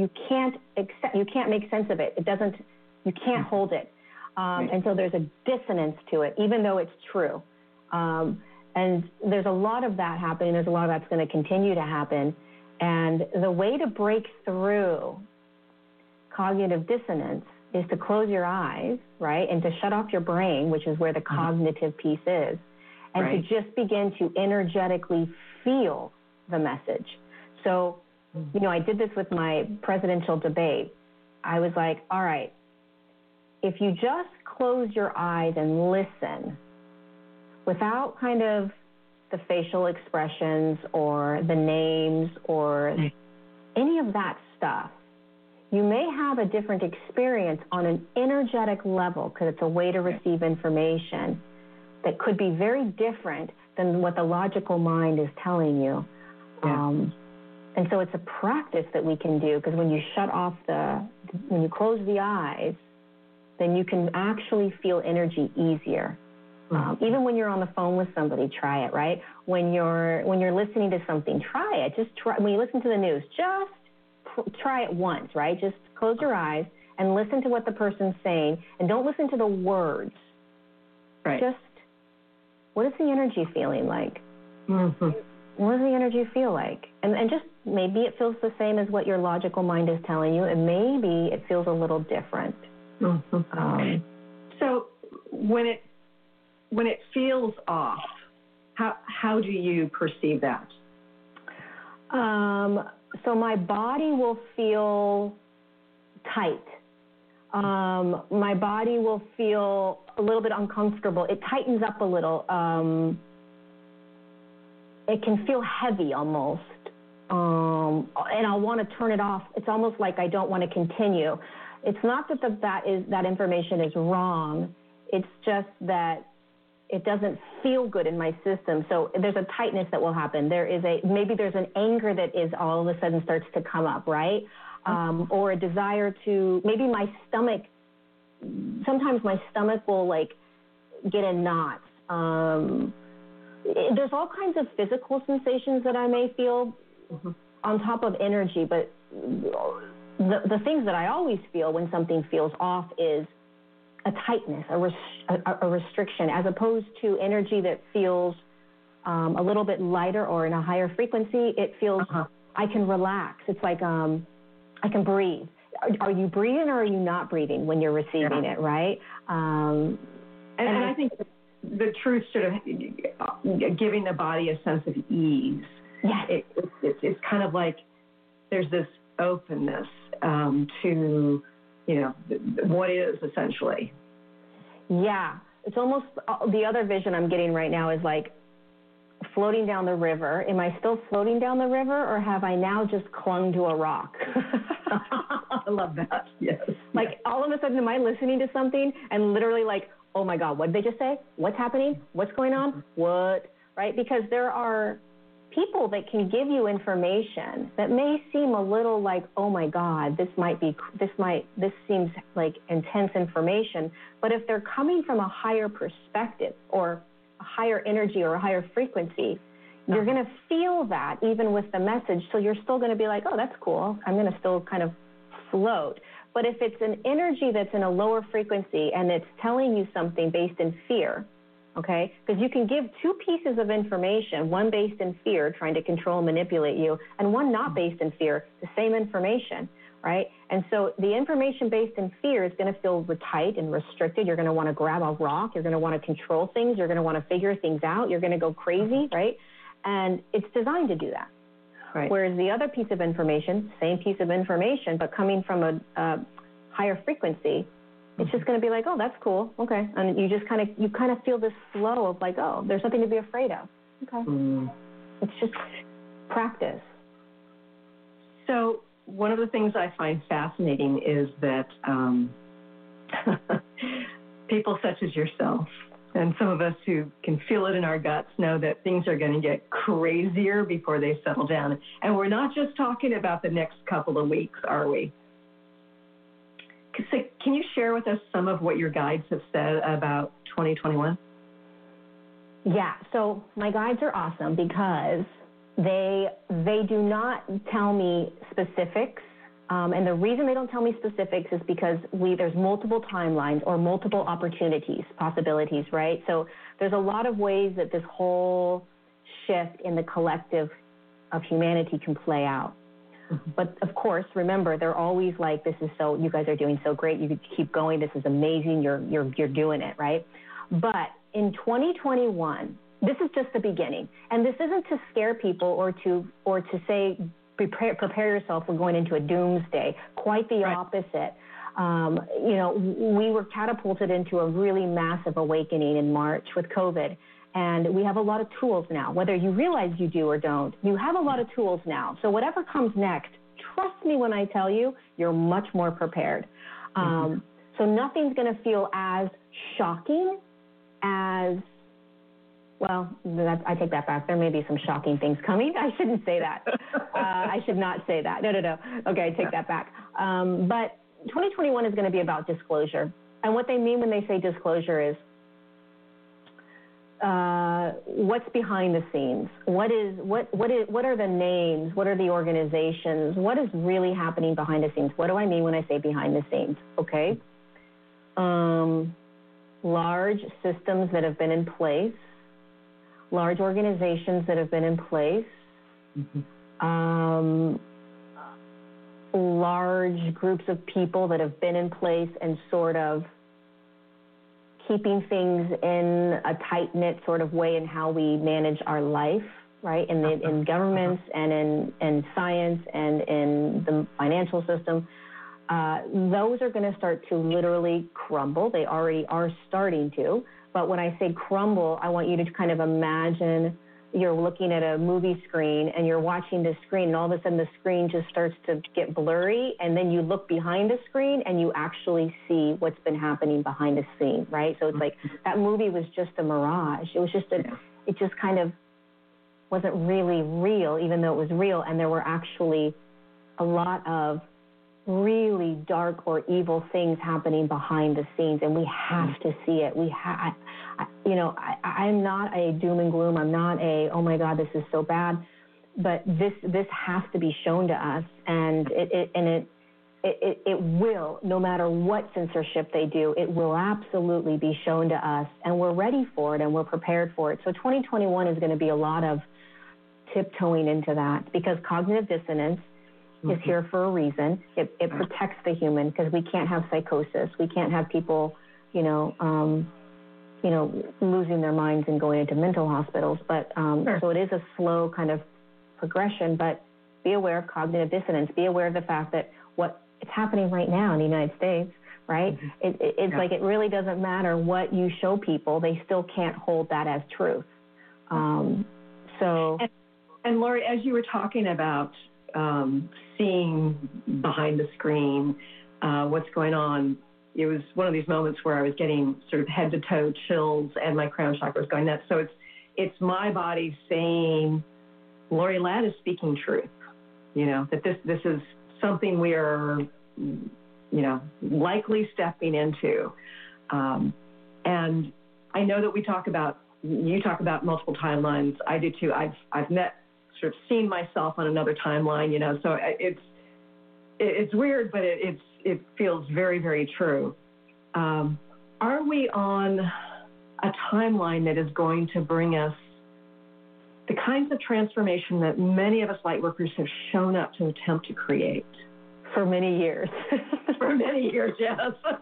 make sense of it. You can't hold it. And so there's a dissonance to it, even though it's true. And there's a lot of that happening. There's a lot of that's going to continue to happen. And the way to break through cognitive dissonance is to close your eyes, right, and to shut off your brain, which is where the cognitive piece is, and to just begin to energetically feel the message. So, I did this with my presidential debate. I was like, all right, if you just close your eyes and listen without kind of the facial expressions or the names or any of that stuff, you may have a different experience on an energetic level, because it's a way to receive information that could be very different than what the logical mind is telling you. And so it's a practice that we can do, because when you when you close the eyes, then you can actually feel energy easier. Even when you're on the phone with somebody, try it, right? When you're listening to something, try it. Just try. When you listen to the news, just try it once, right? Just close your eyes and listen to what the person's saying, and don't listen to the words. Right. Just, what is the energy feeling like? What does the energy feel like? And just maybe it feels the same as what your logical mind is telling you, and maybe it feels a little different. So when it feels off, how do you perceive that? So my body will feel tight. My body will feel a little bit uncomfortable. It tightens up a little. It can feel heavy almost. And I'll want to turn it off. It's almost like I don't want to continue. It's not that that information is wrong. It's just that it doesn't feel good in my system. So there's a tightness that will happen. Maybe there's an anger that is all of a sudden starts to come up, right? Or a desire to, maybe my stomach, sometimes my stomach will like get in knots. There's all kinds of physical sensations that I may feel on top of energy, but the things that I always feel when something feels off is a tightness, a restriction, as opposed to energy that feels a little bit lighter or in a higher frequency. It feels I can relax. It's like I can breathe. Are you breathing or are you not breathing when you're receiving it, right? And I think the truth sort of giving the body a sense of ease. Yes. It's kind of like there's this openness to, what is essentially. Yeah. It's almost the other vision I'm getting right now is like floating down the river. Am I still floating down the river, or have I now just clung to a rock? I love that. Yes. Like all of a sudden, am I listening to something and literally like, oh my God, what did they just say? What's happening? What's going on? What? Right? Because there are people that can give you information that may seem a little like, oh my God, this seems like intense information. But if they're coming from a higher perspective or a higher energy or a higher frequency, you're going to feel that even with the message. So you're still going to be like, oh, that's cool. I'm going to still kind of float. But if it's an energy that's in a lower frequency and it's telling you something based in fear, okay, because you can give two pieces of information, one based in fear, trying to control and manipulate you, and one not based in fear, the same information. right? And so the information based in fear is going to feel tight and restricted. You're going to want to grab a rock. You're going to want to control things. You're going to want to figure things out. You're going to go crazy, right? And it's designed to do that. Right. Whereas the other piece of information, same piece of information, but coming from a higher frequency, it's just going to be like, oh, that's cool, okay. And you just kind of feel this flow of like, oh, there's nothing to be afraid of. Okay. It's just practice. So one of the things I find fascinating is that people such as yourself and some of us who can feel it in our guts know that things are going to get crazier before they settle down. And we're not just talking about the next couple of weeks, are we? So can you share with us some of what your guides have said about 2021? Yeah, so my guides are awesome because they do not tell me specifics. And the reason they don't tell me specifics is because there's multiple timelines or multiple opportunities, possibilities, right? So there's a lot of ways that this whole shift in the collective of humanity can play out. But of course, remember, they're always like, you guys are doing so great. You could keep going. This is amazing. You're doing it, right? But in 2021, this is just the beginning. And this isn't to scare people or to say, prepare yourself for going into a doomsday. Quite the opposite. We were catapulted into a really massive awakening in March with COVID. And we have a lot of tools now, whether you realize you do or don't. You have a lot of tools now. So whatever comes next, trust me when I tell you, you're much more prepared. So nothing's going to feel as shocking as, I take that back. There may be some shocking things coming. I shouldn't say that. I should not say that. No. Okay, I take that back. But 2021 is going to be about disclosure. And what they mean when they say disclosure is, what's behind the scenes? What are the names? What are the organizations? What is really happening behind the scenes? What do I mean when I say behind the scenes? Okay. Large systems that have been in place, large organizations that have been in place, large groups of people that have been in place and sort of keeping things in a tight-knit sort of way in how we manage our life, right? In governments and in science and in the financial system. Those are going to start to literally crumble. They already are starting to. But when I say crumble, I want you to kind of imagine you're looking at a movie screen and you're watching the screen, and all of a sudden the screen just starts to get blurry, and then you look behind the screen and you actually see what's been happening behind the scene, right? So it's like that movie was just a mirage. It was just it just kind of wasn't really real, even though it was real, and there were actually a lot of really dark or evil things happening behind the scenes, and we have to see it. I'm not a doom and gloom. I'm not oh my God, this is so bad. But this has to be shown to us, and it will, no matter what censorship they do, it will absolutely be shown to us, and we're ready for it and we're prepared for it. So 2021 is going to be a lot of tiptoeing into that, because cognitive dissonance is here for a reason. It protects the human, because we can't have psychosis. We can't have people, losing their minds and going into mental hospitals. But so it is a slow kind of progression. But be aware of cognitive dissonance. Be aware of the fact that it's happening right now in the United States, right? It's like it really doesn't matter what you show people; they still can't hold that as truth. And Lori, as you were talking about seeing behind the screen what's going on, it was one of these moments where I was getting sort of head to toe chills and my crown chakra was going nuts. So it's my body saying, Lori Ladd is speaking truth, that this is something we are, likely stepping into. And I know that you talk about multiple timelines. I do too. I've sort of seen myself on another timeline, so it's weird, but it feels very, very true. Are we on a timeline that is going to bring us the kinds of transformation that many of us light workers have shown up to attempt to create? For many years. For many years, yes.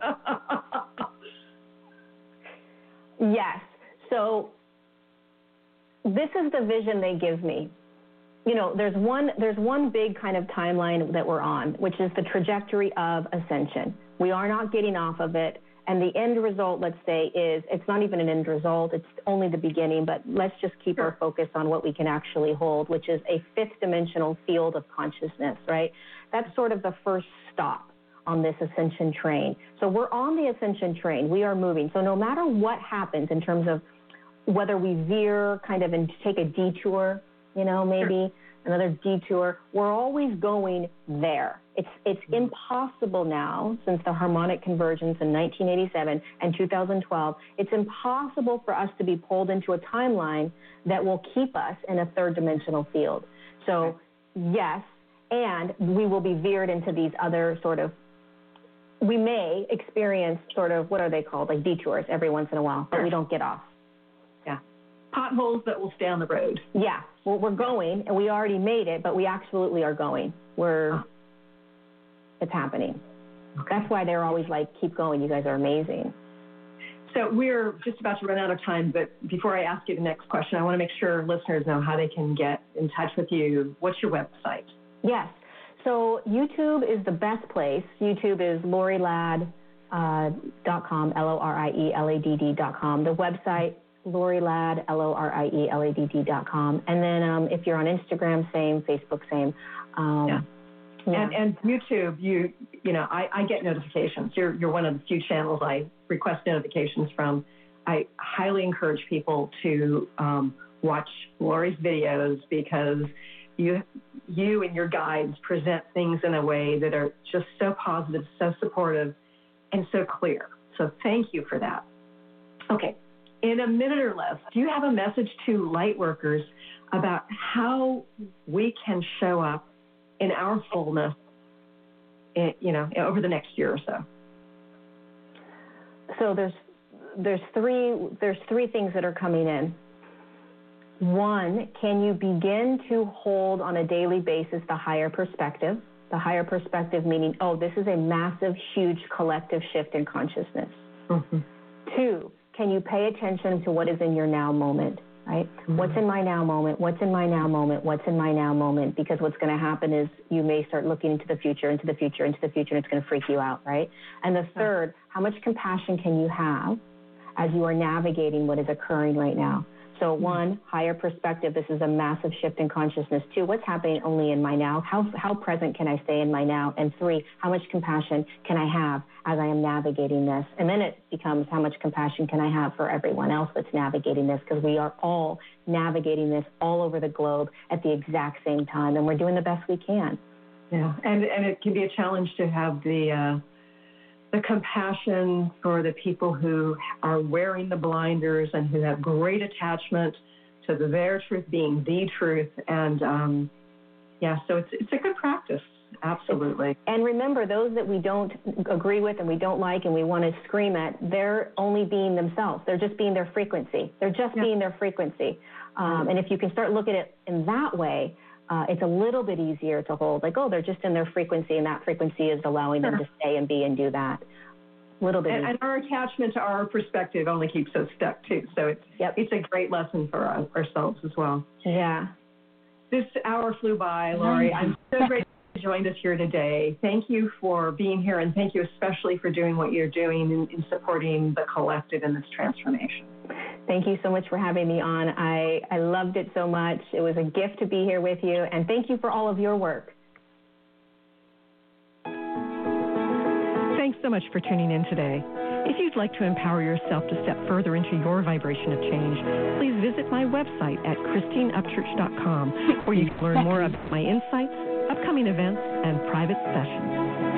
Yes. So this is the vision they give me. You know, there's one big kind of timeline that we're on, which is the trajectory of ascension. We are not getting off of it. And the end result, let's say, is it's not even an end result. It's only the beginning. But let's just keep our focus on what we can actually hold, which is a fifth dimensional field of consciousness, right? That's sort of the first stop on this ascension train. So we're on the ascension train. We are moving. So no matter what happens in terms of whether we veer kind of and take a detour, you know, maybe another detour, we're always going there. It's impossible now, since the harmonic convergence in 1987 and 2012, it's impossible for us to be pulled into a timeline that will keep us in a third dimensional field. So yes, and we will be veered into these other sort of, we may experience sort of, what are they called, like detours every once in a while, but we don't get off. Yeah. Potholes that will stay on the road. Yeah. Well, we're going, and we already made it, but we absolutely are going. It's happening. Okay. That's why they're always like, keep going. You guys are amazing. So we're just about to run out of time, but before I ask you the next question, I want to make sure listeners know how they can get in touch with you. What's your website? Yes. So YouTube is the best place. YouTube is LoriLadd.com, LORIELADD.com. The website, LoriLadd, LORIELADD.com. And then if you're on Instagram, same, Facebook, same. Yeah. And YouTube, you know, I get notifications. You're one of the few channels I request notifications from. I highly encourage people to watch Lori's videos, because you and your guides present things in a way that are just so positive, so supportive, and so clear. So thank you for that. Okay. In a minute or less, do you have a message to light workers about how we can show up in our fullness, you know, over the next year or so? So there's three things that are coming in. One, can you begin to hold on a daily basis the higher perspective? The higher perspective meaning, oh, this is a massive, huge collective shift in consciousness. Mm-hmm. Two, can you pay attention to what is in your now moment? Right? Mm-hmm. What's in my now moment? What's in my now moment? What's in my now moment? Because what's going to happen is you may start looking into the future, and it's going to freak you out, right? And the third, how much compassion can you have as you are navigating what is occurring right now? So one, higher perspective, this is a massive shift in consciousness. Two, what's happening only in my now? How present can I stay in my now? And three, how much compassion can I have as I am navigating this? And then it becomes, how much compassion can I have for everyone else that's navigating this? Because we are all navigating this all over the globe at the exact same time, and we're doing the best we can. Yeah, and it can be a challenge to have the compassion for the people who are wearing the blinders and who have great attachment to their truth being the truth. And so it's a good practice. Absolutely. And remember, those that we don't agree with and we don't like and we want to scream at, they're only being themselves. They're just being their frequency. They're just being their frequency. And if you can start looking at it in that way, it's a little bit easier to hold, like, oh, they're just in their frequency, and that frequency is allowing them to stay and be and do that. A little bit. And our attachment to our perspective only keeps us stuck, too. So it's a great lesson for ourselves as well. Yeah. This hour flew by, Lori. I'm so grateful you joined us here today. Thank you for being here, and thank you especially for doing what you're doing in supporting the collective in this transformation. Thank you so much for having me on. I loved it so much. It was a gift to be here with you, and thank you for all of your work. Thanks so much for tuning in today. If you'd like to empower yourself to step further into your vibration of change, please visit my website at ChristineUpchurch.com, where you can learn more about my insights, upcoming events, and private sessions.